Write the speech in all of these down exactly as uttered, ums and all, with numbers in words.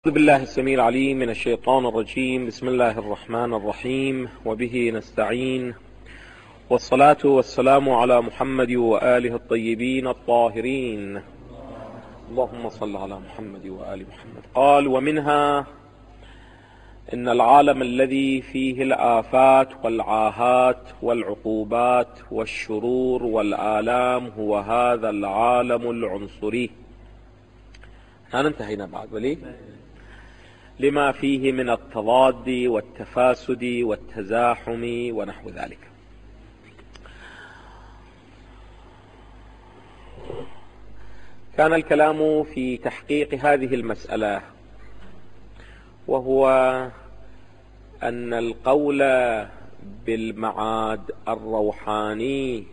أعوذ بالله السميع العليم من الشيطان الرجيم. بسم الله الرحمن الرحيم، وبه نستعين، والصلاة والسلام على محمد وآله الطيبين الطاهرين. اللهم صل على محمد وآل محمد. قال: ومنها إن العالم الذي فيه الآفات والعاهات والعقوبات والشرور والآلام هو هذا العالم العنصري. أنا انتهينا بعد ولي لما فيه من التضاد والتفاسد والتزاحم ونحو ذلك. كان الكلام في تحقيق هذه المسألة، وهو أن القول بالمعاد الروحاني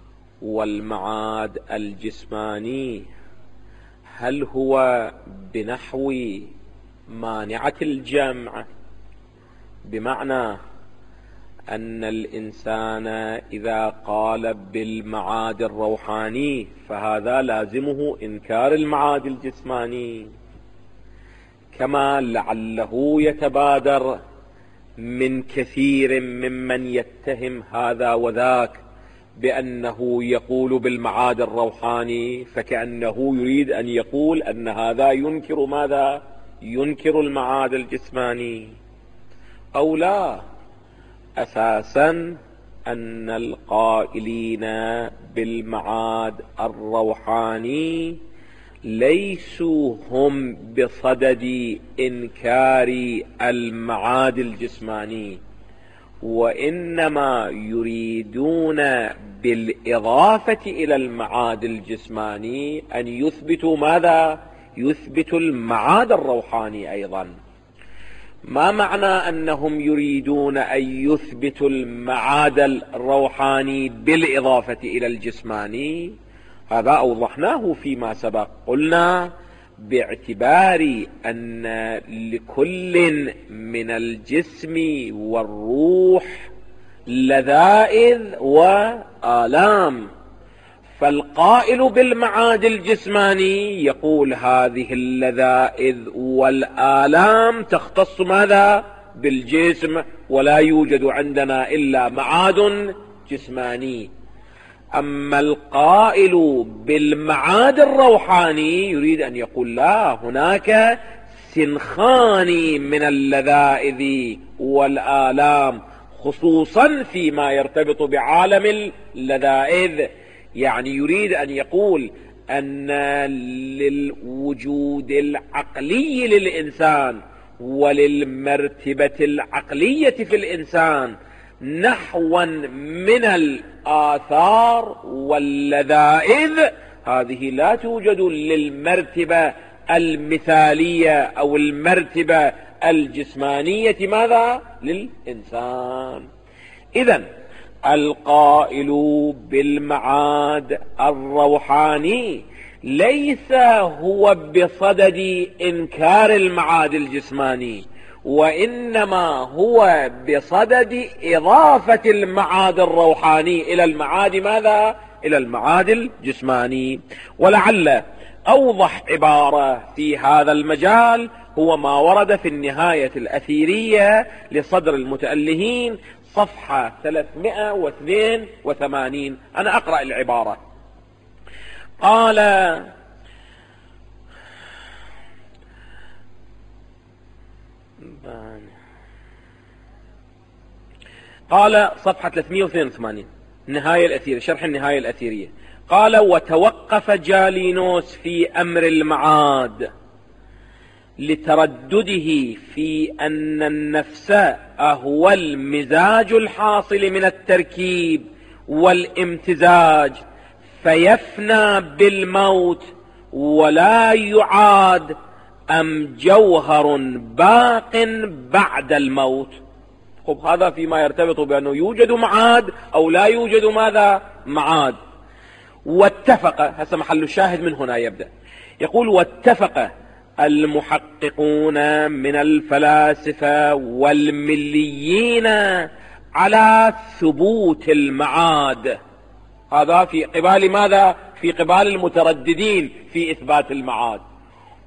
والمعاد الجسماني هل هو بنحو مانعة الجمع، بمعنى أن الإنسان إذا قال بالمعاد الروحاني فهذا لازمه إنكار المعاد الجسماني، كما لعله يتبادر من كثير ممن يتهم هذا وذاك بأنه يقول بالمعاد الروحاني فكأنه يريد أن يقول أن هذا ينكر ماذا؟ ينكر المعاد الجسماني، أو لا. أساسا أن القائلين بالمعاد الروحاني ليسوا هم بصدد إنكار المعاد الجسماني، وإنما يريدون بالإضافة إلى المعاد الجسماني أن يثبتوا ماذا؟ يثبتوا المعاد الروحاني أيضا. ما معنى أنهم يريدون أن يثبتوا المعاد الروحاني بالإضافة إلى الجسماني؟ هذا أوضحناه فيما سبق. قلنا باعتبار أن لكل من الجسم والروح لذائذ وآلام، فالقائل بالمعاد الجسماني يقول هذه اللذائذ والآلام تختص ماذا؟ بالجسم، ولا يوجد عندنا إلا معاد جسماني. أما القائل بالمعاد الروحاني يريد أن يقول لا، هناك سنخان من اللذائذ والآلام، خصوصا فيما يرتبط بعالم اللذائذ. يعني يريد أن يقول أن للوجود العقلي للإنسان وللمرتبة العقلية في الإنسان نحوا من الآثار واللذائذ هذه لا توجد للمرتبة المثالية أو المرتبة الجسمانية ماذا؟ للإنسان. إذن القائل بالمعاد الروحاني ليس هو بصدد إنكار المعاد الجسماني، وإنما هو بصدد إضافة المعاد الروحاني إلى المعاد ماذا؟ إلى المعاد الجسماني. ولعل أوضح عبارة في هذا المجال هو ما ورد في النهاية الأثيرية لصدر المتألهين صفحة ثلاثمائة واثنين وثمانين. أنا أقرأ العبارة. قال: قال صفحة ثلاثمائة واثنين وثمانين النهاية الأثيرية، شرح النهاية الأثيرية. قال: وتوقف جالينوس في أمر المعاد لتردده في أن النفس هو المزاج الحاصل من التركيب والامتزاج، فيفنى بالموت ولا يعاد، أم جوهر باق بعد الموت. خب هذا فيما يرتبط بأنه يوجد معاد أو لا يوجد ماذا؟ معاد. واتفق، هذا محل الشاهد من هنا يبدأ. يقول: واتفق المحققون من الفلاسفة والمليين على ثبوت المعاد. هذا في قبال ماذا؟ في قبال المترددين في إثبات المعاد.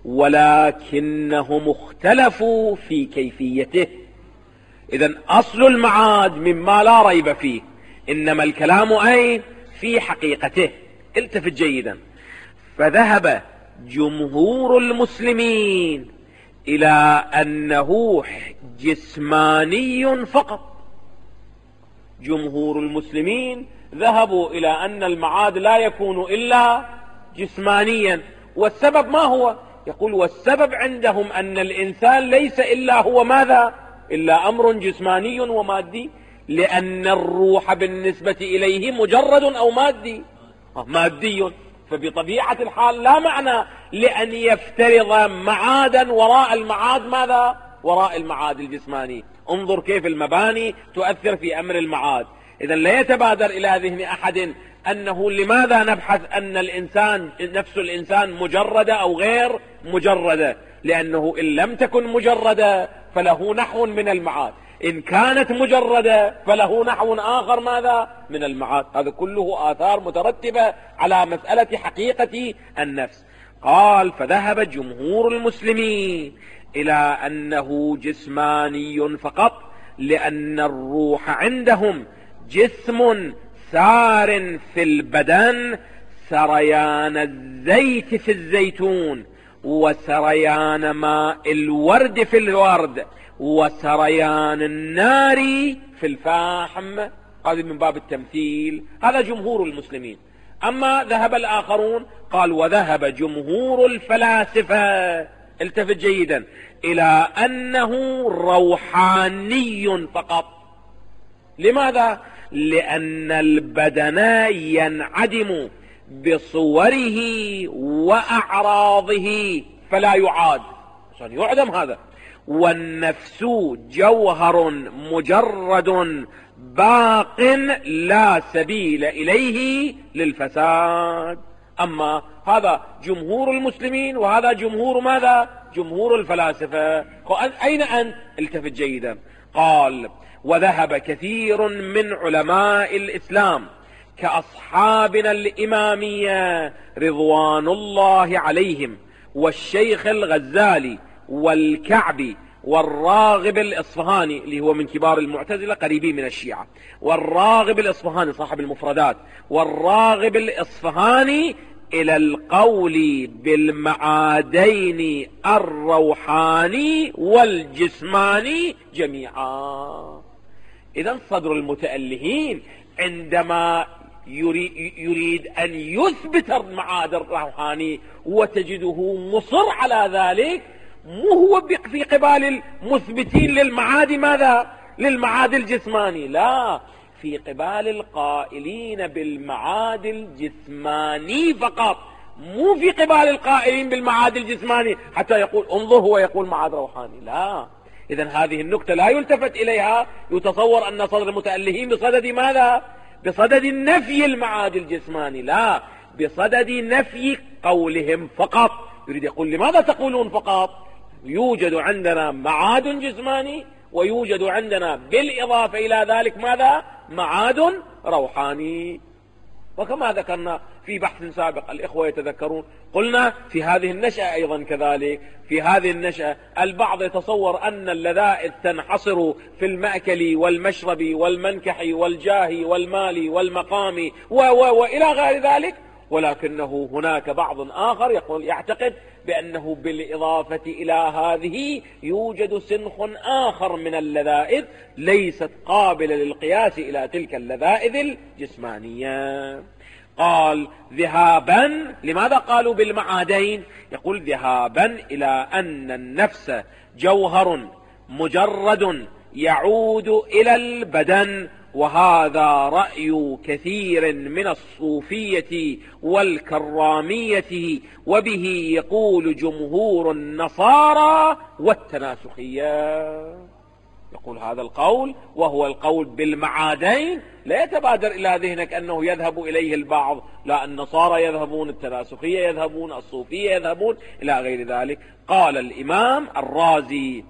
ولكنهم اختلفوا في كيفيته. إذن أصل المعاد مما لا ريب فيه، إنما الكلام أين؟ في حقيقته. التفت جيدا. فذهب جمهور المسلمين إلى أنه جسماني فقط. جمهور المسلمين ذهبوا إلى أن المعاد لا يكون إلا جسمانيا. والسبب ما هو؟ يقول والسبب عندهم أن الإنسان ليس إلا هو ماذا؟ إلا أمر جسماني ومادي، لأن الروح بالنسبة إليه مجرد أو مادي؟ مادي. فبطبيعة الحال لا معنى لأن يفترض معادا وراء المعاد ماذا؟ وراء المعاد الجسماني. انظر كيف المباني تؤثر في أمر المعاد. إذا لا يتبادر إلى ذهن أحد أنه لماذا نبحث أن الإنسان نفس الإنسان مجردة أو غير مجردة، لأنه إن لم تكن مجردة فله نحو من المعاد، إن كانت مجردة فله نحو آخر ماذا؟ من المعاد. هذا كله آثار مترتبة على مسألة حقيقة النفس. قال فذهب جمهور المسلمين إلى أنه جسماني فقط، لأن الروح عندهم جسم سار في البدن سريان الزيت في الزيتون، وسريان ماء الورد في الورد، وسريان النار في الفحم. هذا من باب التمثيل. هذا جمهور المسلمين. أما ذهب الآخرون، قال وذهب جمهور الفلاسفة، التفت جيدا، إلى أنه روحاني فقط. لماذا؟ لأن البدن ينعدم بصوره وأعراضه فلا يعاد، عشان يعدم هذا. والنفس جوهر مجرد باق لا سبيل إليه للفساد. أما هذا جمهور المسلمين وهذا جمهور ماذا؟ جمهور الفلاسفة. أين أنت؟ التفت جيدا. قال وذهب كثير من علماء الإسلام كأصحابنا الإمامية رضوان الله عليهم، والشيخ الغزالي والكعبي والراغب الإصفهاني اللي هو من كبار المعتزلة قريبين من الشيعة، والراغب الإصفهاني صاحب المفردات، والراغب الإصفهاني إلى القول بالمعادين الروحاني والجسماني جميعا. إذا صدر المتألهين عندما يريد أن يثبت المعاد الروحاني وتجده مصر على ذلك، مو هو في قبال المثبتين للمعاد ماذا؟ للمعاد الجسماني، لا، في قبال القائلين بالمعاد الجسماني فقط، مو في قبال القائلين بالمعاد الجسماني حتى يقول انظر هو يقول معاد روحاني، لا. إذن هذه النكتة لا يلتفت إليها. يتصور أن صدر المتألهين بصدد ماذا؟ بصدد نفي المعاد الجسماني، لا، بصدد نفي قولهم فقط. يريد يقول لماذا تقولون فقط؟ يوجد عندنا معاد جسماني ويوجد عندنا بالإضافة إلى ذلك ماذا؟ معاد روحاني. وكما ذكرنا في بحث سابق، الإخوة يتذكرون، قلنا في هذه النشأة أيضا كذلك. في هذه النشأة البعض يتصور أن اللذائذ تنحصر في المأكل والمشرب والمنكح والجاه والمال والمقام و و وإلى غير ذلك، ولكنه هناك بعض آخر يقول يعتقد بأنه بالإضافة إلى هذه يوجد سنخ آخر من اللذائذ ليست قابلة للقياس إلى تلك اللذائذ الجسمانية. قال ذهابا، لماذا قالوا بالمعادين؟ يقول ذهابا إلى أن النفس جوهر مجرد يعود إلى البدن، وهذا رأي كثير من الصوفية والكرامية، وبه يقول جمهور النصارى والتناسخية. يقول هذا القول وهو القول بالمعادين لا يتبادر إلى ذهنك أنه يذهب إليه البعض، لا، النصارى يذهبون، التناسخية يذهبون، الصوفية يذهبون إلى غير ذلك. قال الإمام الرازي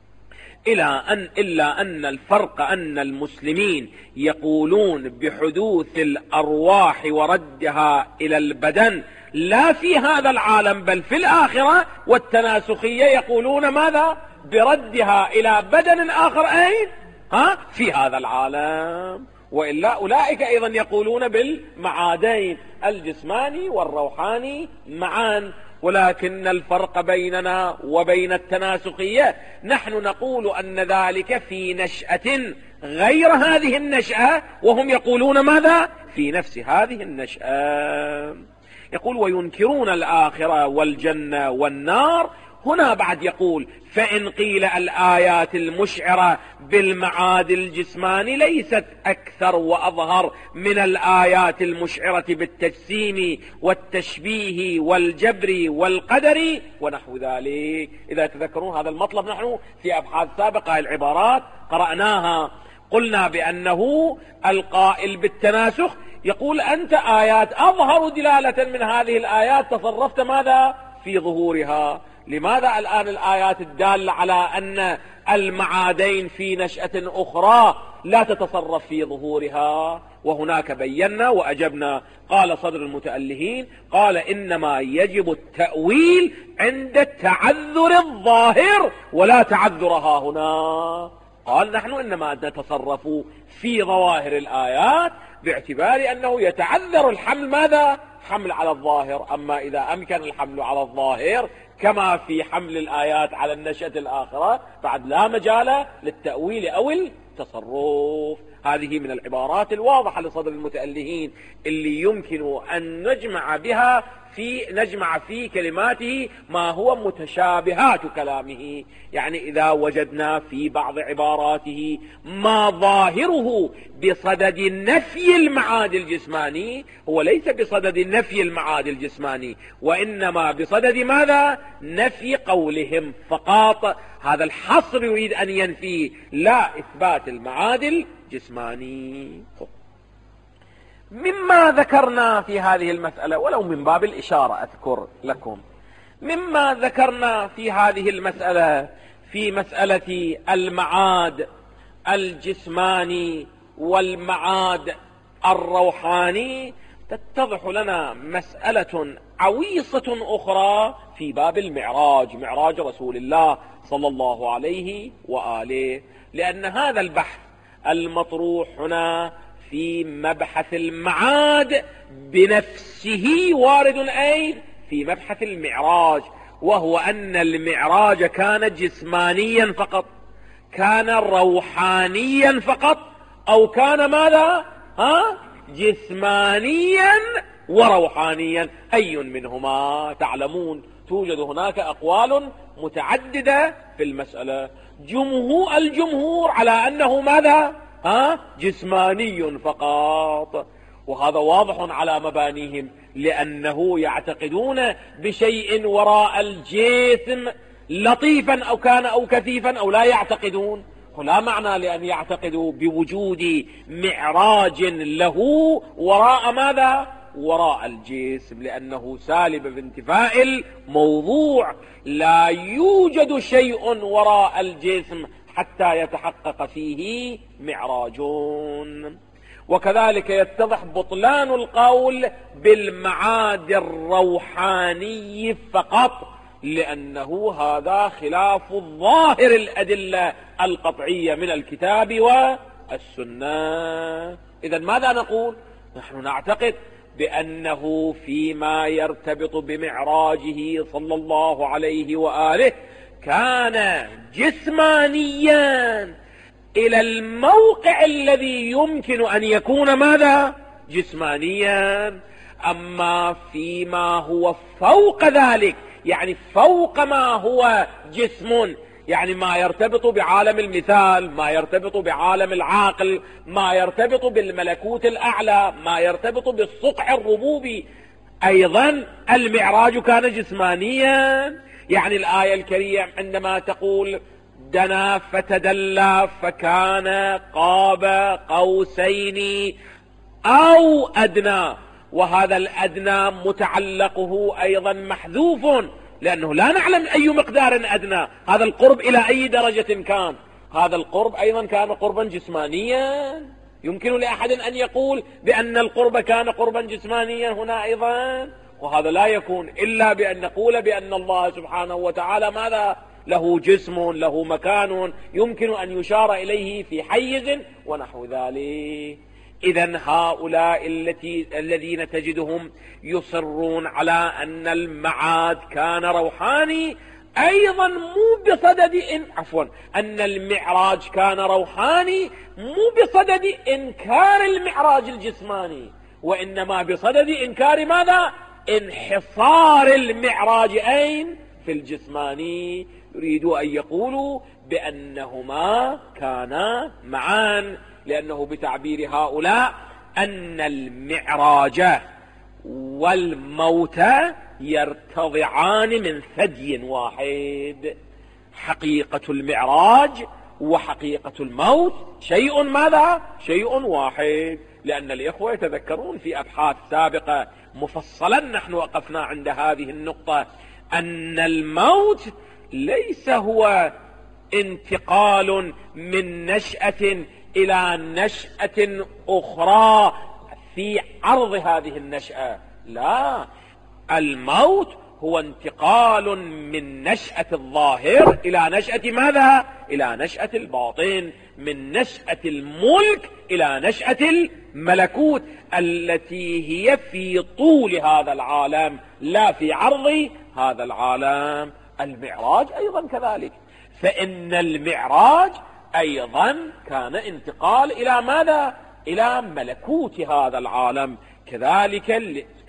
إلى أن إلا أن الفرق أن المسلمين يقولون بحدوث الأرواح وردها إلى البدن لا في هذا العالم بل في الآخرة. والتناسخية يقولون ماذا؟ بردها إلى بدن آخر أين؟ ها؟ في هذا العالم. وإلا أولئك أيضا يقولون بالمعادين الجسماني والروحاني معا. ولكن الفرق بيننا وبين التناسخية نحن نقول أن ذلك في نشأة غير هذه النشأة، وهم يقولون ماذا؟ في نفس هذه النشأة. يقول وينكرون الآخرة والجنة والنار. هنا بعد يقول فإن قيل الآيات المشعرة بالمعاد الجسماني ليست أكثر وأظهر من الآيات المشعرة بالتجسيم والتشبيه والجبر والقدر ونحو ذلك. إذا تذكرون هذا المطلب نحن في أبحاث سابقة العبارات قرأناها، قلنا بأنه القائل بالتناسخ يقول أنت آيات أظهر دلالة من هذه الآيات تصرفت ماذا؟ في ظهورها. لماذا الآن الآيات الدالة على أن المعادين في نشأة أخرى لا تتصرف في ظهورها؟ وهناك بينا وأجبنا. قال صدر المتألهين قال إنما يجب التأويل عند تعذر الظاهر ولا تعذرها هنا. قال نحن إنما نتصرف في ظواهر الآيات باعتبار أنه يتعذر الحمل ماذا؟ حمل على الظاهر. أما إذا أمكن الحمل على الظاهر كما في حمل الآيات على النشأة الآخرة بعد لا مجال للتأويل أو التصرف. هذه من العبارات الواضحة لصدر المتألهين اللي يمكن أن نجمع بها في نجمع في كلماته ما هو متشابهات كلامه. يعني إذا وجدنا في بعض عباراته ما ظاهره بصدد نفي المعاد الجسماني، هو ليس بصدد نفي المعاد الجسماني وإنما بصدد ماذا؟ نفي قولهم فقط. هذا الحصر يريد أن ينفيه لا إثبات المعاد الجسماني. مما ذكرنا في هذه المسألة ولو من باب الإشارة أذكر لكم مما ذكرنا في هذه المسألة في مسألة المعاد الجسماني والمعاد الروحاني تتضح لنا مسألة عويصة أخرى في باب المعراج، معراج رسول الله صلى الله عليه وآله. لأن هذا البحث المطروح هنا في مبحث المعاد بنفسه وارد أي في مبحث المعراج، وهو أن المعراج كان جسمانيا فقط، كان روحانيا فقط، أو كان ماذا؟ ها؟ جسمانيا وروحانيا. أي منهما؟ تعلمون توجد هناك أقوال متعددة في المسألة. جمهور الجمهور على أنه ماذا؟ ها؟ جسماني فقط. وهذا واضح على مبانيهم، لأنه يعتقدون بشيء وراء الجسم لطيفا أو كان أو كثيفا، أو لا يعتقدون. ولا معنى لأن يعتقدوا بوجود معراج له وراء ماذا؟ وراء الجسم، لأنه سالب بانتفاء الموضوع. لا يوجد شيء وراء الجسم حتى يتحقق فيه معراج. وكذلك يتضح بطلان القول بالمعاد الروحاني فقط، لأنه هذا خلاف الظاهر الأدلة القطعية من الكتاب والسنة. إذن ماذا نقول؟ نحن نعتقد بأنه فيما يرتبط بمعراجه صلى الله عليه وآله كان جسمانيا إلى الموقع الذي يمكن أن يكون ماذا؟ جسمانيا. أما فيما هو فوق ذلك، يعني فوق ما هو جسم، يعني ما يرتبط بعالم المثال، ما يرتبط بعالم العاقل، ما يرتبط بالملكوت الأعلى، ما يرتبط بالصقع الربوبي، أيضا المعراج كان جسمانيا. يعني الآية الكريمة عندما تقول دنا فتدلى فكان قاب قوسين أو أدنى، وهذا الأدنى متعلقه أيضا محذوف، لأنه لا نعلم أي مقدار أدنى، هذا القرب إلى أي درجة كان. هذا القرب أيضا كان قربا جسمانيا. يمكن لأحد أن يقول بأن القرب كان قربا جسمانيا هنا أيضا؟ وهذا لا يكون إلا بأن نقول بأن الله سبحانه وتعالى ماذا؟ له جسم، له مكان يمكن أن يشار إليه في حيز ونحو ذلك. إذن هؤلاء التي الذين تجدهم يصرون على أن المعاد كان روحاني، أيضا مو بصدد إن عفوا أن المعراج كان روحاني مو بصدد إنكار المعراج الجسماني، وإنما بصدد إنكار ماذا؟ انحصار المعراج أين؟ في الجسماني. يريدوا أن يقولوا بأنهما كانا معا، لأنه بتعبير هؤلاء أن المعراج والموت يرتضعان من ثدي واحد. حقيقة المعراج وحقيقة الموت شيء ماذا؟ شيء واحد. لأن الإخوة يتذكرون في أبحاث سابقة مفصلا نحن وقفنا عند هذه النقطة، أن الموت ليس هو انتقال من نشأة إلى نشأة أخرى في عرض هذه النشأة، لا، الموت هو انتقال من نشأة الظاهر إلى نشأة ماذا؟ إلى نشأة الباطن، من نشأة الملك إلى نشأة الملكوت التي هي في طول هذا العالم لا في عرض هذا العالم. المعراج أيضا كذلك، فإن المعراج أيضا كان انتقال إلى ماذا؟ إلى ملكوت هذا العالم. كذلك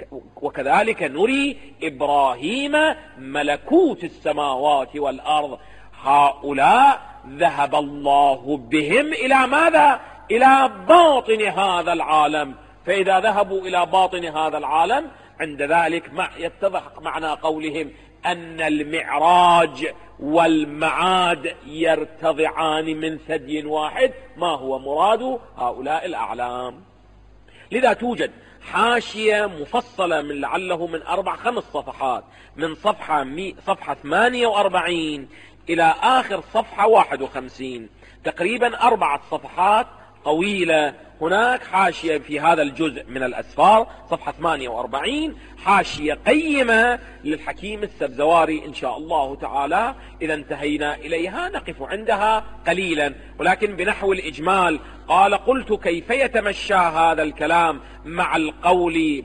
وكذلك نري إبراهيم ملكوت السماوات والأرض. هؤلاء ذهب الله بهم إلى ماذا؟ إلى باطن هذا العالم. فإذا ذهبوا إلى باطن هذا العالم عند ذلك ما يتضح معنى قولهم أن المعراج والمعاد يرتضعان من ثدي واحد، ما هو مراد هؤلاء الأعلام. لذا توجد حاشية مفصلة من لعله من أربع خمس صفحات، من صفحة, مي صفحة ثمانية وأربعين إلى آخر صفحة واحد وخمسين، تقريبا أربعة صفحات طويلة. هناك حاشية في هذا الجزء من الأسفار صفحة ثمانية وأربعين، حاشية قيمة للحكيم السبزواري إن شاء الله تعالى. إذا انتهينا إليها نقف عندها قليلا، ولكن بنحو الإجمال. قال: قلت كيف يتمشى هذا الكلام مع القول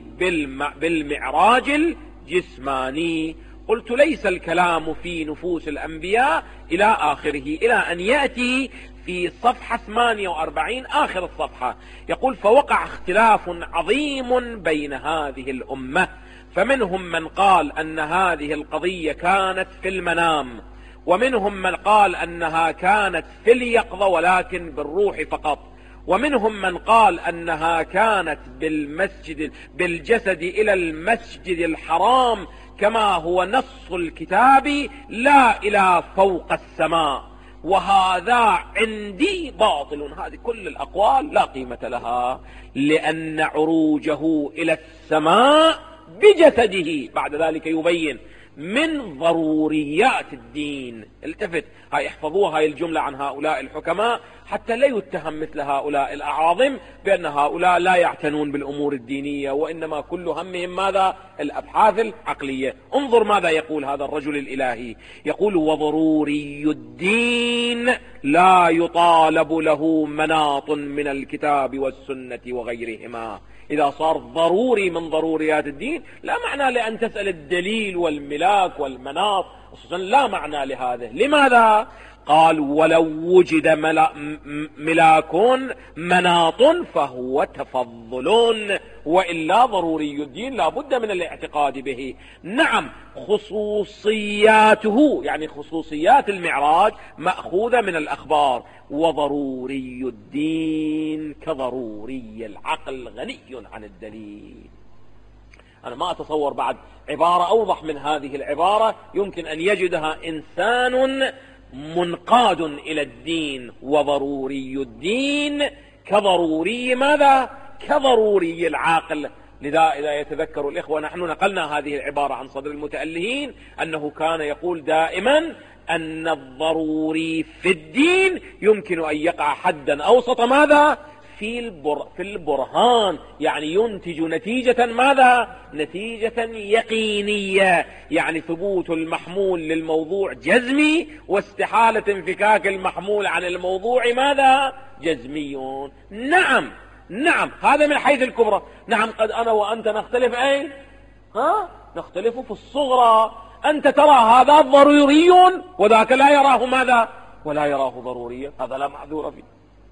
بالمعراج الجسماني؟ قلت: ليس الكلام في نفوس الأنبياء إلى آخره، إلى أن يأتي في صفحة ثمانية وأربعين آخر الصفحة يقول: فوقع اختلاف عظيم بين هذه الأمة، فمنهم من قال أن هذه القضية كانت في المنام، ومنهم من قال أنها كانت في اليقظة ولكن بالروح فقط، ومنهم من قال أنها كانت بالمسجد بالجسد إلى المسجد الحرام كما هو نص الكتاب، لا إلى فوق السماء، وهذا عندي باطل. هذه كل الأقوال لا قيمة لها، لأن عروجه إلى السماء بجسده بعد ذلك يبين من ضروريات الدين. التفت، هاي احفظوها هاي الجملة عن هؤلاء الحكماء حتى لا يتهم مثل هؤلاء الأعاظم بأن هؤلاء لا يعتنون بالأمور الدينية، وإنما كل همهم ماذا؟ الأبحاث العقلية. انظر ماذا يقول هذا الرجل الإلهي، يقول: وضروري الدين لا يطالب له مناط من الكتاب والسنة وغيرهما. إذا صار ضروري من ضروريات الدين لا معنى لأن تسأل الدليل والملاك والمناط، خصوصا لا معنى لهذا. لماذا؟ قال: ولو وجد ملاك مناط فهو تفضل، وإلا ضروري الدين لا بد من الاعتقاد به. نعم، خصوصياته يعني خصوصيات المعراج مأخوذة من الأخبار، وضروري الدين كضروري العقل غني عن الدليل. أنا ما أتصور بعد عبارة أوضح من هذه العبارة يمكن أن يجدها إنسان منقاد إلى الدين. وضروري الدين كضروري ماذا؟ كضروري العقل. لذا إذا يتذكر الإخوة نحن نقلنا هذه العبارة عن صدر المتألهين أنه كان يقول دائما أن الضروري في الدين يمكن أن يقع حدا أوسط ماذا؟ في, البر في البرهان، يعني ينتج نتيجة ماذا؟ نتيجة يقينية، يعني ثبوت المحمول للموضوع جزمي، واستحالة انفكاك المحمول عن الموضوع ماذا؟ جزمي. نعم نعم، هذا من حيث الكبرى. نعم، قد أنا وأنت نختلف أين؟ ها؟ نختلف في الصغرى. أنت ترى هذا ضروري وذاك لا يراه ماذا؟ ولا يراه ضروريا، هذا لا معذور فيه.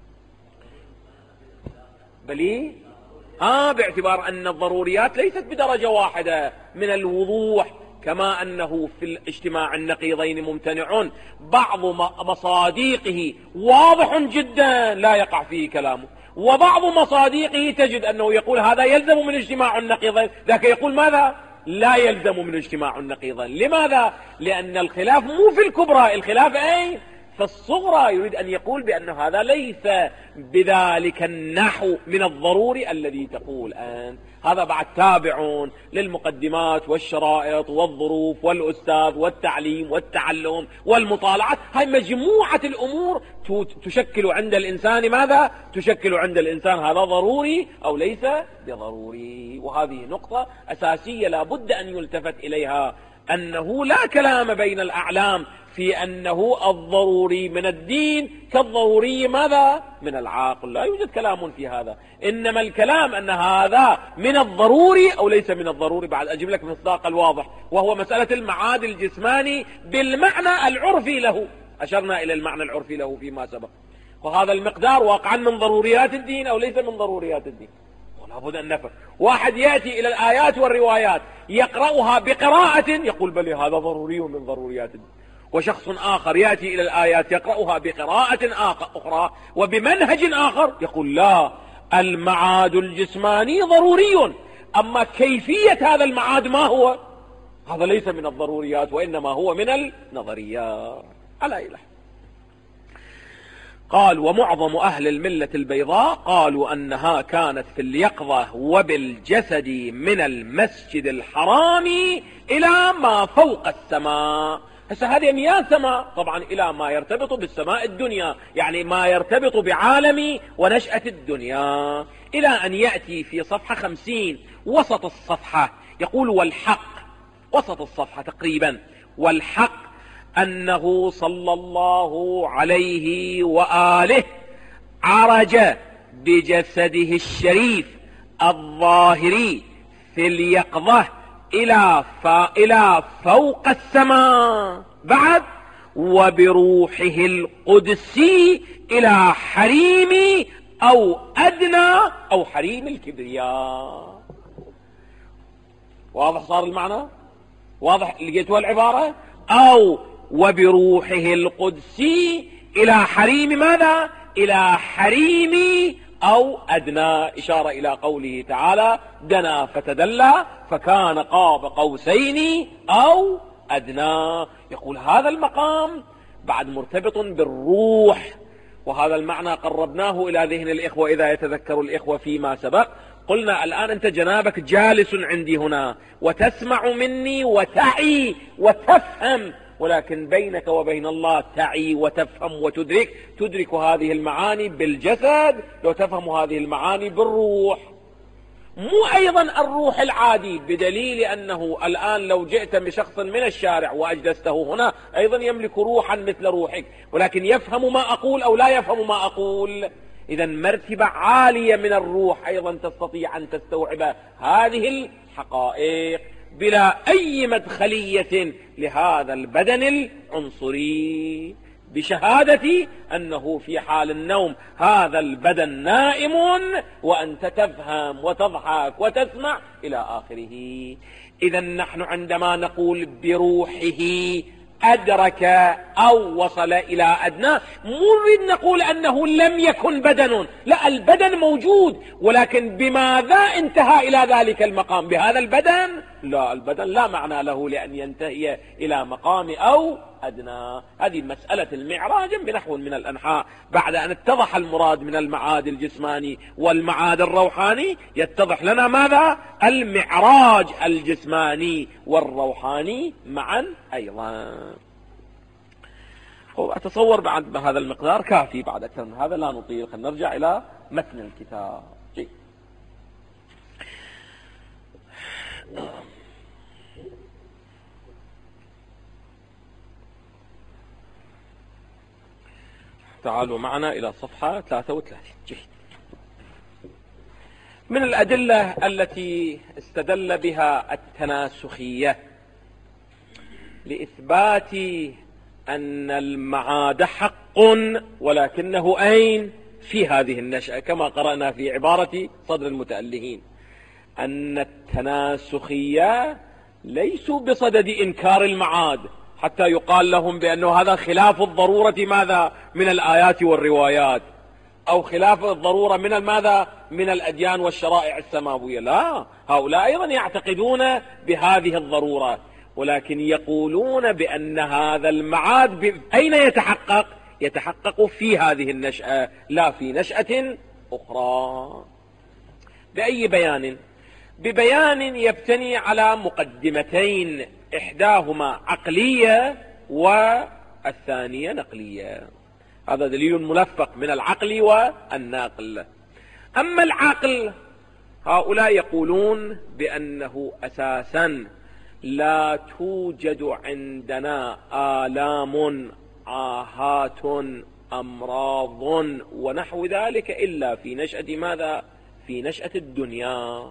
بل آه باعتبار أن الضروريات ليست بدرجة واحدة من الوضوح، كما أنه في الاجتماع النقيضين ممتنع بعض مصاديقه واضح جدا لا يقع فيه كلامه، وبعض مصاديقه تجد أنه يقول هذا يلزم من اجتماع النقيضين، ذاك يقول ماذا؟ لا يلزم من اجتماع النقيضين. لماذا؟ لأن الخلاف مو في الكبرى، الخلاف أين؟ في الصغرى. يريد أن يقول بأن هذا ليس بذلك النحو من الضروري الذي تقول أنت. هذا بعد تابع للمقدمات والشرائط والظروف والأستاذ والتعليم والتعلم والمطالعات. هاي مجموعة الأمور تشكل عند الإنسان ماذا؟ تشكل عند الإنسان هذا ضروري أو ليس بضروري. وهذه نقطة أساسية لا بد أن يلتفت إليها، أنه لا كلام بين الأعلام في أنه الضروري من الدين كالضروري ماذا؟ من العاقل. لا يوجد كلام في هذا، إنما الكلام أن هذا من الضروري أو ليس من الضروري. بعد أجيب لك مصداق الواضح، وهو مسألة المعاد الجسماني بالمعنى العرفي له. أشرنا إلى المعنى العرفي له فيما سبق، وهذا المقدار واقعا من ضروريات الدين أو ليس من ضروريات الدين. ولا بد أن نفهم. واحد يأتي إلى الآيات والروايات يقرأها بقراءة يقول بل هذا ضروري من ضروريات الدين، وشخص آخر يأتي إلى الآيات يقرأها بقراءة أخرى وبمنهج آخر يقول لا، المعاد الجسماني ضروري، أما كيفية هذا المعاد ما هو؟ هذا ليس من الضروريات وإنما هو من النظريات. على إله قال ومعظم أهل الملة البيضاء قالوا أنها كانت في اليقظة وبالجسد من المسجد الحرام إلى ما فوق السماء. هسه هذه مياه سماء طبعا إلى ما يرتبط بالسماء الدنيا، يعني ما يرتبط بعالم ونشأة الدنيا، إلى أن يأتي في صفحة خمسين وسط الصفحة يقول والحق، وسط الصفحة تقريبا، والحق أنه صلى الله عليه وآله عرج بجسده الشريف الظاهري في اليقظة إلى, إلى فوق السماء، بعد وبروحه القدسي إلى حريم أو أدنى أو حريم الكبرياء. واضح صار المعنى؟ واضح لقيتوا العبارة؟ أو وبروحه القدسي إلى حريم ماذا؟ إلى حريم أو أدنى، إشارة إلى قوله تعالى دنا فتدلى فكان قاب قوسين أو أدنى. يقول هذا المقام بعد مرتبط بالروح، وهذا المعنى قربناه إلى ذهن الإخوة إذا يتذكر الإخوة فيما سبق. قلنا الآن أنت جنابك جالس عندي هنا وتسمع مني وتعي وتفهم، ولكن بينك وبين الله تعي وتفهم وتدرك، تدرك هذه المعاني بالجسد، لو تفهم هذه المعاني بالروح، مو أيضا الروح العادي، بدليل أنه الآن لو جئت بشخص من الشارع وأجلسته هنا أيضا يملك روحا مثل روحك، ولكن يفهم ما أقول أو لا يفهم ما أقول. إذا مرتبة عالية من الروح أيضا تستطيع أن تستوعب هذه الحقائق بلا أي مدخلية لهذا البدن العنصري، بشهادة أنه في حال النوم هذا البدن نائم وأنت تفهم وتضحك وتسمع إلى آخره. إذا نحن عندما نقول بروحه أدرك أو وصل إلى أدنى، مو نريد نقول أنه لم يكن بدن، لا، البدن موجود، ولكن بماذا انتهى إلى ذلك المقام؟ بهذا البدن؟ لا، البدن لا معنى له لأن ينتهي إلى مقام أو أدنى. هذه مسألة المعراج بنحو من الأنحاء. بعد أن اتضح المراد من المعاد الجسماني والمعاد الروحاني، يتضح لنا ماذا؟ المعراج الجسماني والروحاني معا أيضا. أتصور بعد بهذا المقدار كافي، بعد أكثر من هذا لا نطيل. خلينا نرجع إلى متن الكتاب. جي. تعالوا معنا إلى صفحة ثلاثة وثلاثين. جي. من الأدلة التي استدل بها التناسخية لإثبات أن المعاد حق، ولكنه أين؟ في هذه النشأة، كما قرأنا في عبارة صدر المتألهين، أن التناسخية ليسوا بصدد إنكار المعاد حتى يقال لهم بأنه هذا خلاف الضرورة ماذا؟ من الآيات والروايات، أو خلاف الضرورة من ماذا؟ من الأديان والشرائع السماوية. لا، هؤلاء أيضا يعتقدون بهذه الضرورة، ولكن يقولون بأن هذا المعاد أين يتحقق؟ يتحقق في هذه النشأة لا في نشأة أخرى. بأي بيان؟ ببيان يبتني على مقدمتين، إحداهما عقلية والثانية نقلية. هذا دليل ملفق من العقل والنقل. أما العقل، هؤلاء يقولون بأنه أساسا لا توجد عندنا آلام، عاهات، أمراض ونحو ذلك إلا في نشأة ماذا؟ في نشأة الدنيا.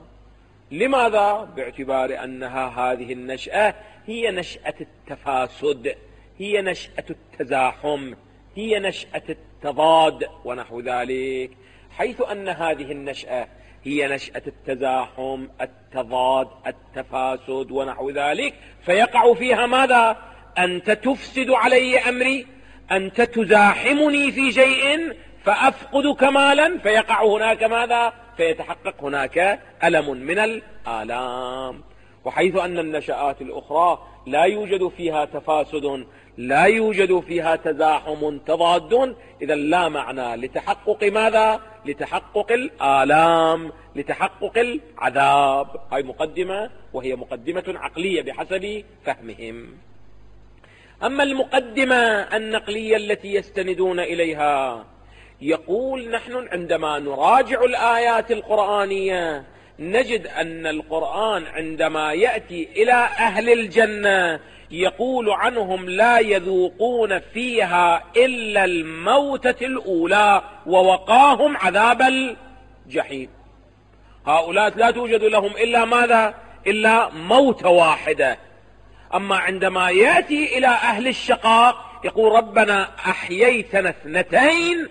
لماذا؟ باعتبار أنها هذه النشأة هي نشأة التفاسد، هي نشأة التزاحم، هي نشأة التضاد ونحو ذلك، حيث أن هذه النشأة هي نشأة التزاحم، التضاد، التفاسد ونحو ذلك، فيقع فيها ماذا؟ أنت تفسد علي أمري، أنت تزاحمني في شيء فأفقد كمالا، فيقع هناك ماذا؟ فيتحقق هناك ألم من الآلام. وحيث أن النشآت الأخرى لا يوجد فيها تفاسد، لا يوجد فيها تزاحم تضاد، إذا لا معنى لتحقق ماذا؟ لتحقق الآلام، لتحقق العذاب. هاي مقدمة، وهي مقدمة عقلية بحسب فهمهم. أما المقدمة النقلية التي يستندون إليها، يقول نحن عندما نراجع الآيات القرآنية نجد أن القرآن عندما يأتي إلى أهل الجنة يقول عنهم لا يذوقون فيها إلا الموتة الأولى ووقاهم عذاب الجحيم. هؤلاء لا توجد لهم إلا ماذا؟ إلا موتة واحدة. أما عندما يأتي إلى أهل الشقاء يقول ربنا أحييتنا اثنتين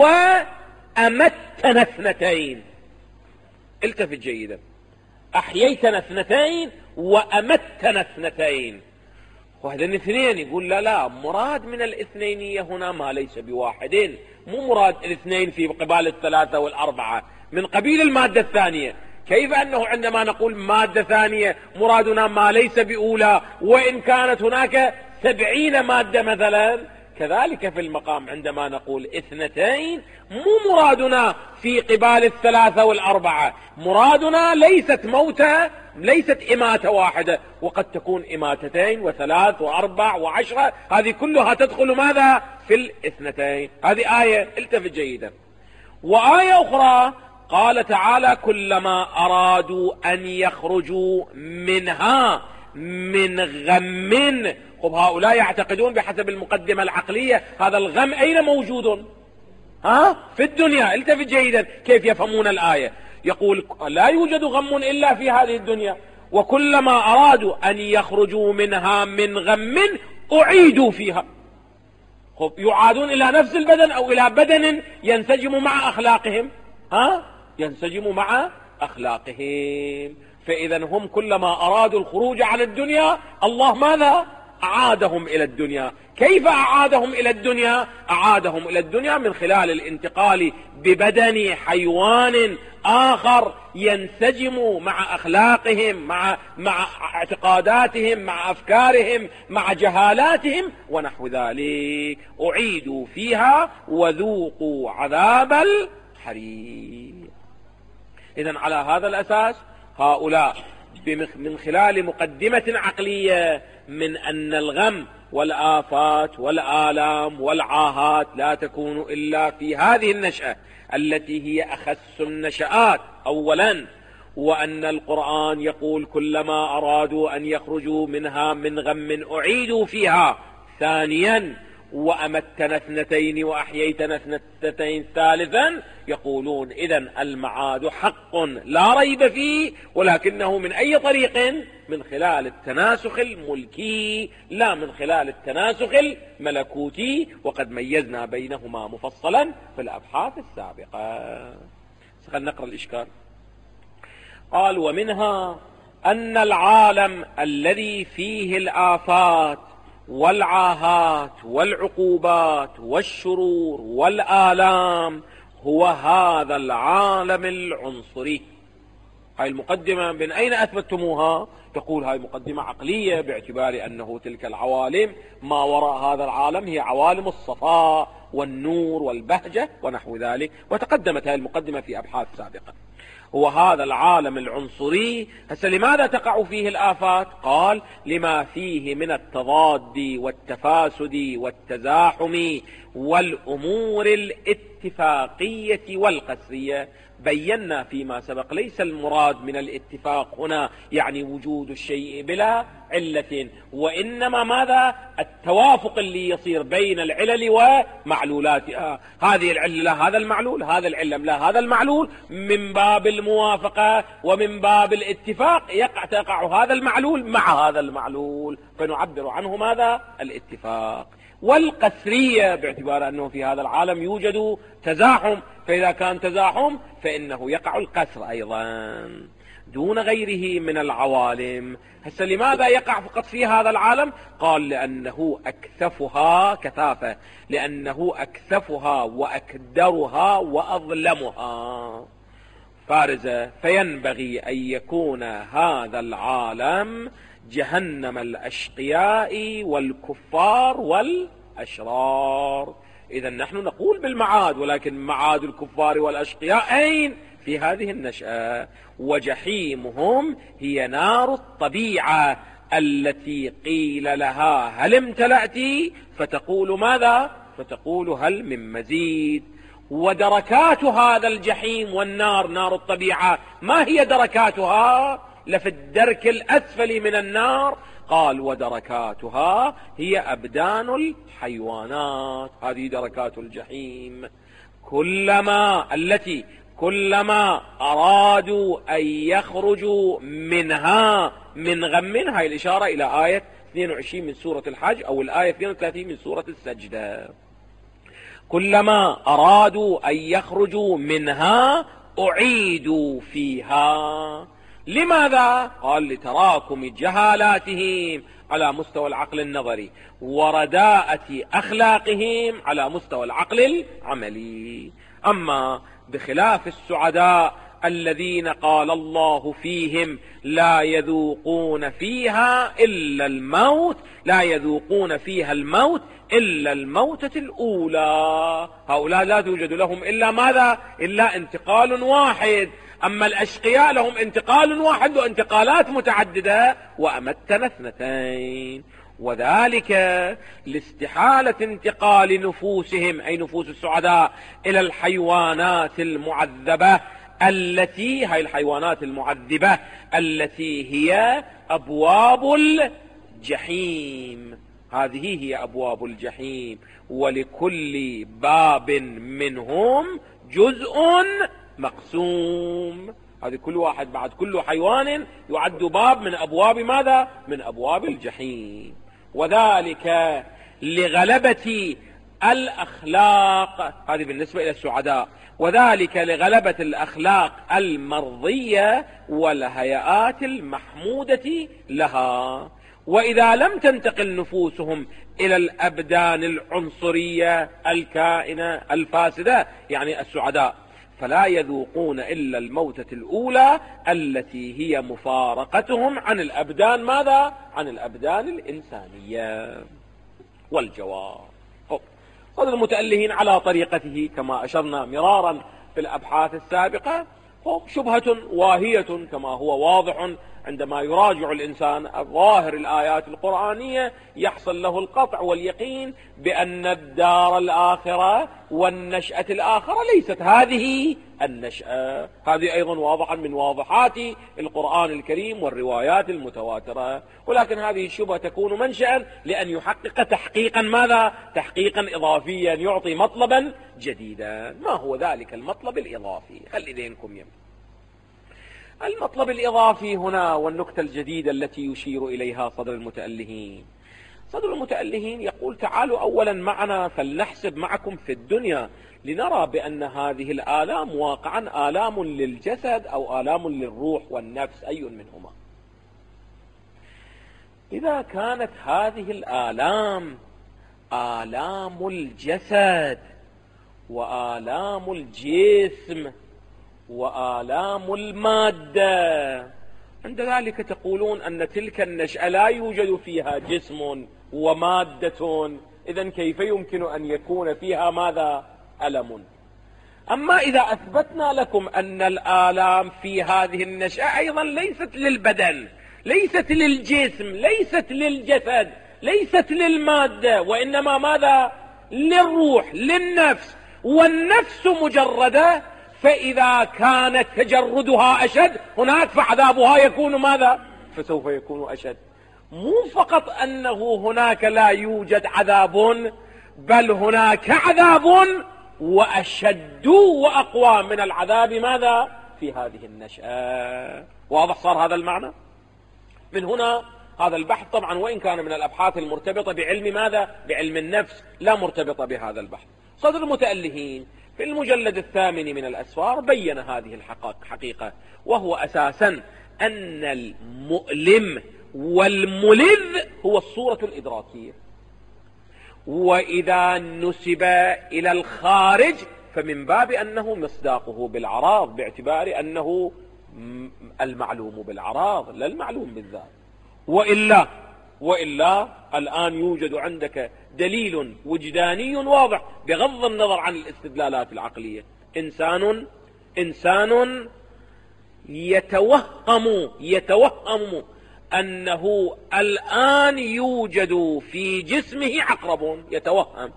وأمتنا اثنتين. التفت جيدا، أحييتنا اثنتين وأمتنا اثنتين، وهذين اثنين. يقول لا لا، مراد من الاثنينية هنا ما ليس بواحدين، مو مراد الاثنين في قبال الثلاثة والأربعة، من قبيل المادة الثانية. كيف أنه عندما نقول مادة ثانية مرادنا ما ليس بأولى، وإن كانت هناك سبعين مادة مثلا؟ كذلك في المقام عندما نقول اثنتين مو مرادنا في قبال الثلاثة والأربعة، مرادنا ليست موتة، ليست إماتة واحدة، وقد تكون إماتتين وثلاث وأربع وعشرة، هذه كلها تدخل ماذا؟ في الاثنتين. هذه آية، التفت جيدا. وآية أخرى قال تعالى كلما أرادوا أن يخرجوا منها من غم. خب هؤلاء يعتقدون بحسب المقدمة العقلية هذا الغم أين موجود؟ ها؟ في الدنيا. التفت جيدا كيف يفهمون الآية. يقول لا يوجد غم إلا في هذه الدنيا، وكلما أرادوا أن يخرجوا منها من غم أعيدوا فيها. خب يعادون إلى نفس البدن أو إلى بدن ينسجم مع أخلاقهم، ها؟ ينسجم مع أخلاقهم. فإذا هم كلما أرادوا الخروج عن الدنيا الله ماذا؟ أعادهم إلى الدنيا. كيف أعادهم إلى الدنيا؟ أعادهم إلى الدنيا من خلال الانتقال ببدن حيوان آخر ينسجم مع أخلاقهم، مع مع اعتقاداتهم، مع أفكارهم، مع جهالاتهم ونحو ذلك. أعيدوا فيها وذوقوا عذاب الحريق. إذن على هذا الأساس هؤلاء من خلال مقدمة عقلية من أن الغم والآفات والآلام والعاهات لا تكون إلا في هذه النشأة التي هي أخس النشآت أولا، وأن القرآن يقول كلما أرادوا أن يخرجوا منها من غم أعيدوا فيها ثانيا، وأمتنا اثنتين وأحييتنا اثنتين ثالثا، يقولون إذن المعاد حق لا ريب فيه، ولكنه من أي طريق؟ من خلال التناسخ الملكي لا من خلال التناسخ الملكوتي، وقد ميزنا بينهما مفصلا في الأبحاث السابقة. خلينا نقرأ الإشكال. قال: ومنها أن العالم الذي فيه الآفات والعاهات والعقوبات والشرور والآلام هو هذا العالم العنصري. هاي المقدمة من أين أثبتموها؟ تقول هاي مقدمة عقلية، باعتبار أنه تلك العوالم ما وراء هذا العالم هي عوالم الصفاء والنور والبهجة ونحو ذلك، وتقدمت هاي المقدمة في أبحاث سابقة. هو هذا العالم العنصري. هسه لماذا تقع فيه الآفات؟ قال: لما فيه من التضاد والتفاسد والتزاحم والأمور الاتفاقية والقسرية. بينا فيما سبق ليس المراد من الاتفاق هنا يعني وجود الشيء بلا علة، وإنما ماذا؟ التوافق اللي يصير بين العلل ومعلولاتها. هذه العلة لا هذا المعلول، هذا العلم لا هذا المعلول، من باب الموافقة ومن باب الاتفاق يقع تقع هذا المعلول مع هذا المعلول، فنعبر عنه ماذا؟ الاتفاق. والقسرية باعتبار أنه في هذا العالم يوجد تزاحم، فإذا كان تزاحم فإنه يقع القسر أيضا دون غيره من العوالم. هسه لماذا يقع فقط في هذا العالم؟ قال: لأنه أكثفها كثافة، لأنه أكثفها وأكدرها وأظلمها فارزة، فينبغي أن يكون هذا العالم جهنم الأشقياء والكفار والأشرار. إذا نحن نقول بالمعاد، ولكن معاد الكفار والأشقياء أين؟ في هذه النشأة. وجحيمهم هي نار الطبيعة التي قيل لها هل امتلأت؟ فتقول ماذا؟ فتقول هل من مزيد. ودركات هذا الجحيم والنار نار الطبيعة ما هي دركاتها؟ لفي الدرك الأسفل من النار. قال: ودركاتها هي أبدان الحيوانات. هذه دركات الجحيم. كلما التي كلما أرادوا أن يخرجوا منها من غم، هاي الإشارة إلى آية اثنين وعشرين من سورة الحج أو الآية اثنين وثلاثين من سورة السجدة. كلما أرادوا أن يخرجوا منها أعيدوا فيها. لماذا؟ قال: لتراكم جهالاتهم على مستوى العقل النظري ورداءة أخلاقهم على مستوى العقل العملي. أما بخلاف السعداء الذين قال الله فيهم لا يذوقون فيها إلا الموت، لا يذوقون فيها الموت إلا الموتة الأولى، هؤلاء لا توجد لهم إلا ماذا؟ إلا انتقال واحد. أما الأشقياء لهم انتقال واحد وانتقالات متعددة، وأمتنا اثنتين، وذلك لاستحالة انتقال نفوسهم أي نفوس السعداء إلى الحيوانات المعذبة التي هي الحيوانات المعذبة التي هي أبواب الجحيم. هذه هي أبواب الجحيم، ولكل باب منهم جزء مقسوم. هذه كل واحد بعد كل حيوان يعد باب من أبواب ماذا؟ من أبواب الجحيم. وذلك لغلبة الأخلاق، هذه بالنسبة إلى السعداء، وذلك لغلبة الأخلاق المرضية والهيئات المحمودة لها. وإذا لم تنتقل نفوسهم إلى الأبدان العنصرية الكائنة الفاسدة يعني السعداء، فلا يذوقون إلا الموتة الأولى التي هي مفارقتهم عن الأبدان ماذا؟ عن الأبدان الإنسانية. والجواب صدر المتألهين على طريقته كما أشرنا مرارا في الأبحاث السابقة شبهة واهية كما هو واضح عندما يراجع الإنسان ظاهر الآيات القرآنية يحصل له القطع واليقين بأن الدار الآخرة والنشأة الآخرة ليست هذه النشأة. هذه أيضا واضحا من واضحات القرآن الكريم والروايات المتواترة، ولكن هذه الشبهة تكون منشأ لأن يحقق تحقيقا ماذا؟ تحقيقا إضافيا يعطي مطلبا جديدا. ما هو ذلك المطلب الإضافي؟ خلي ذهنكم يمين. المطلب الإضافي هنا والنكتة الجديدة التي يشير إليها صدر المتألهين. صدر المتألهين يقول تعالوا أولا معنا فلنحسب معكم في الدنيا لنرى بأن هذه الآلام واقعا آلام للجسد أو آلام للروح والنفس، أي منهما؟ إذا كانت هذه الآلام آلام الجسد وآلام الجسم وآلام المادة، عند ذلك تقولون أن تلك النشأة لا يوجد فيها جسم ومادة، إذن كيف يمكن أن يكون فيها ماذا؟ ألم. أما إذا أثبتنا لكم أن الآلام في هذه النشأة أيضا ليست للبدن، ليست للجسم، ليست للجسد، ليست للمادة، وإنما ماذا؟ للروح، للنفس، والنفس مجردة، فإذا كانت تجردها أشد هناك فعذابها يكون ماذا؟ فسوف يكون أشد. مو فقط أنه هناك لا يوجد عذاب، بل هناك عذاب وأشد وأقوى من العذاب ماذا؟ في هذه النشأة. واضح صار هذا المعنى؟ من هنا هذا البحث طبعا وإن كان من الأبحاث المرتبطة بعلم ماذا؟ بعلم النفس، لا مرتبطة بهذا البحث. صدر المتألهين في المجلد الثامن من الأسفار بين هذه الحقيقة، وهو أساسا أن المؤلم والملذ هو الصورة الإدراكية، وإذا نسب إلى الخارج فمن باب أنه مصداقه بالعراض، باعتبار أنه المعلوم بالعراض لا المعلوم بالذات. وإلا وإلا الآن يوجد عندك دليل وجداني واضح بغض النظر عن الاستدلالات العقلية. إنسان إنسان يتوهم يتوهم أنه الآن يوجد في جسمه عقرب، يتوهم.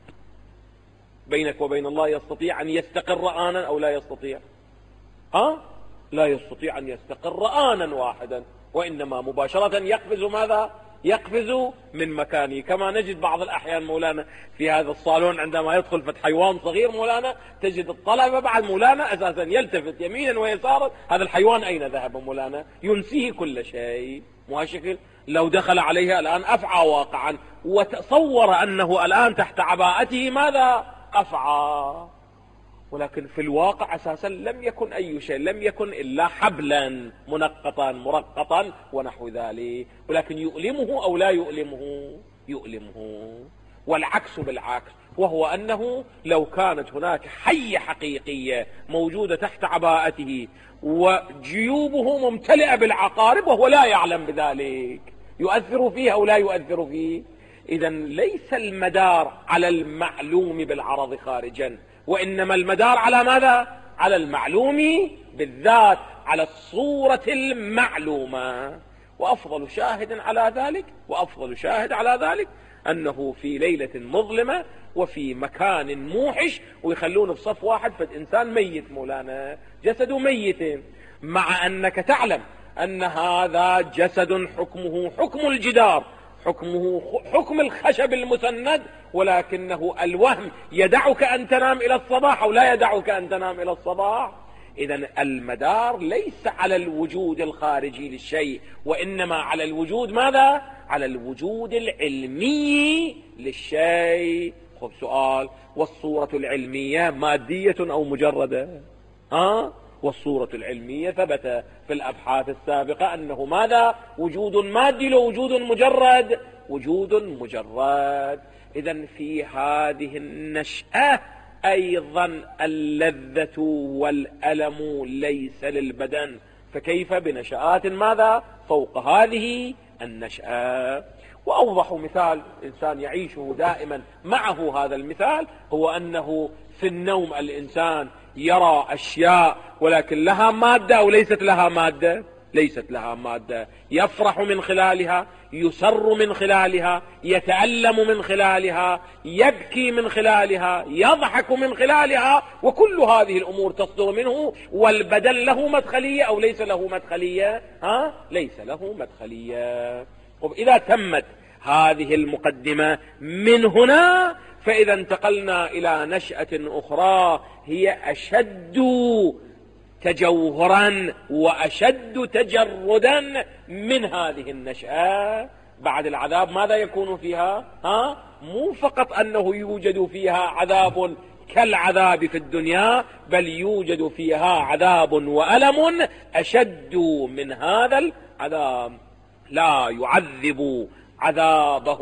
بينك وبين الله يستطيع أن يستقر آنا أو لا يستطيع؟ ها؟ لا يستطيع أن يستقر آنا واحدا، وإنما مباشرة يقفز ماذا؟ يقفز من مكانه، كما نجد بعض الأحيان مولانا في هذا الصالون عندما يدخل فتح حيوان صغير مولانا تجد الطلبة بعد مولانا أساسا يلتفت يمينا ويسارا، هذا الحيوان أين ذهب مولانا؟ ينسيه كل شيء. مو شكل لو دخل عليها الآن أفعى واقعا وتصور أنه الآن تحت عباءته ماذا؟ أفعى، ولكن في الواقع أساسا لم يكن أي شيء، لم يكن إلا حبلا منقطا مرقطا ونحو ذلك، ولكن يؤلمه أو لا يؤلمه؟ يؤلمه. والعكس بالعكس، وهو أنه لو كانت هناك حية حقيقية موجودة تحت عباءته وجيوبه ممتلئة بالعقارب وهو لا يعلم بذلك، يؤثر فيه أو لا يؤثر فيه؟ إذن ليس المدار على المعلوم بالعرض خارجا، وإنما المدار على ماذا؟ على المعلوم بالذات، على الصورة المعلومة. وأفضل شاهد على ذلك وأفضل شاهد على ذلك أنه في ليلة مظلمة وفي مكان موحش ويخلونه في صف واحد فالإنسان ميت مولانا، جسده ميت، مع أنك تعلم أن هذا جسد حكمه حكم الجدار، حكمه حكم الخشب المسند، ولكنه الوهم يدعك أن تنام إلى الصباح أو لا يدعك أن تنام إلى الصباح. إذن المدار ليس على الوجود الخارجي للشيء، وإنما على الوجود ماذا؟ على الوجود العلمي للشيء. خب سؤال، والصورة العلمية مادية أو مجردة؟ ها؟ والصورة العلمية ثبت في الأبحاث السابقة أنه ماذا؟ وجود مادي لو وجود مجرد؟ وجود مجرد. إذن في هذه النشأة أيضا اللذة والألم ليس للبدن، فكيف بنشآت ماذا؟ فوق هذه النشأة. وأوضح مثال إنسان يعيشه دائما معه هذا المثال هو أنه في النوم الإنسان يرى أشياء ولكن لها مادة أو ليست لها مادة؟ ليست لها مادة يفرح من خلالها، يسر من خلالها، يتألم من خلالها، يبكي من خلالها، يضحك من خلالها، وكل هذه الأمور تصدر منه. والبدن له مدخلية أو ليس له مدخلية؟ ها؟ ليس له مدخلية. وإذا تمت هذه المقدمة من هنا، فإذا انتقلنا إلى نشأة أخرى هي أشد تجوهرا وأشد تجردا من هذه النشأة. بعد العذاب ماذا يكون فيها؟ ها؟ مو فقط أنه يوجد فيها عذاب كالعذاب في الدنيا، بل يوجد فيها عذاب وألم أشد من هذا العذاب، لا يعذب عذابه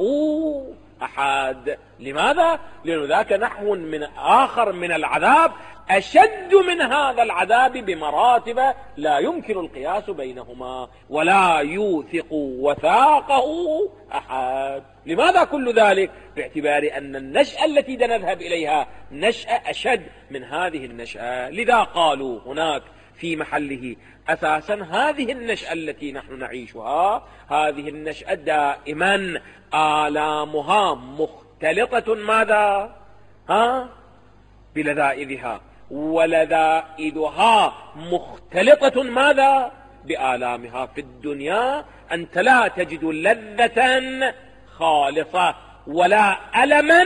أحد. لماذا؟ لأن ذاك نحو من آخر من العذاب أشد من هذا العذاب بمراتب لا يمكن القياس بينهما، ولا يوثق وثاقه أحد. لماذا كل ذلك؟ باعتبار أن النشأة التي نذهب إليها نشأة أشد من هذه النشأة. لذا قالوا هناك في محله أساسا هذه النشأة التي نحن نعيشها، هذه النشأة دائما آلامها مختلطة ماذا؟ ها؟ بلذائذها، ولذائذها مختلطة ماذا؟ بآلامها. في الدنيا أنت لا تجد لذة خالصة ولا ألما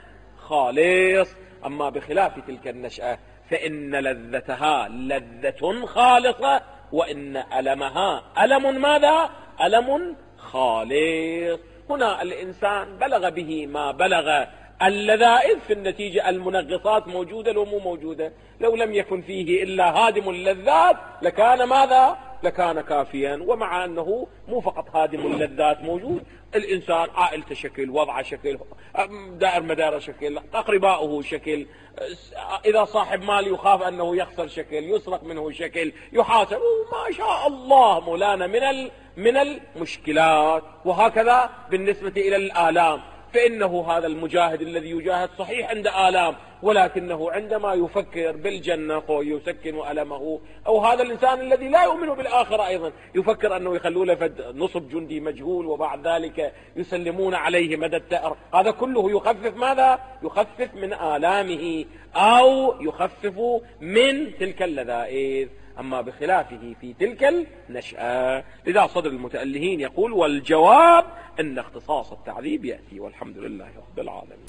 خالص، أما بخلاف تلك النشأة فإن لذتها لذة خالصة، وإن ألمها ألم ماذا؟ ألم خالص. هنا الإنسان بلغ به ما بلغ، اللذائذ في النتيجة المنغصات موجودة لو مو موجودة. لو لم يكن فيه إلا هادم اللذات لكان ماذا؟ لكان كافيا. ومع أنه مو فقط هادم اللذات موجود، الإنسان عائلته شكل، وضعه شكل، دائر مداره شكل، أقرباؤه شكل، إذا صاحب مال يخاف أنه يخسر شكل، يسرق منه شكل، يحاسب، ما شاء الله مولانا من من المشكلات. وهكذا بالنسبة إلى الآلام، فإنه هذا المجاهد الذي يجاهد صحيح عند آلام، ولكنه عندما يفكر بالجنة يسكن ألمه. أو هذا الإنسان الذي لا يؤمن بالآخرة أيضا يفكر أنه يخلوا له نصب جندي مجهول وبعد ذلك يسلمون عليه مدى التأر، هذا كله يخفف ماذا؟ يخفف من آلامه أو يخفف من تلك اللذائذ، أما بخلافه في تلك النشأة. لذا صدر المتألهين يقول: والجواب أن اختصاص التعذيب يأتي، والحمد لله رب العالمين.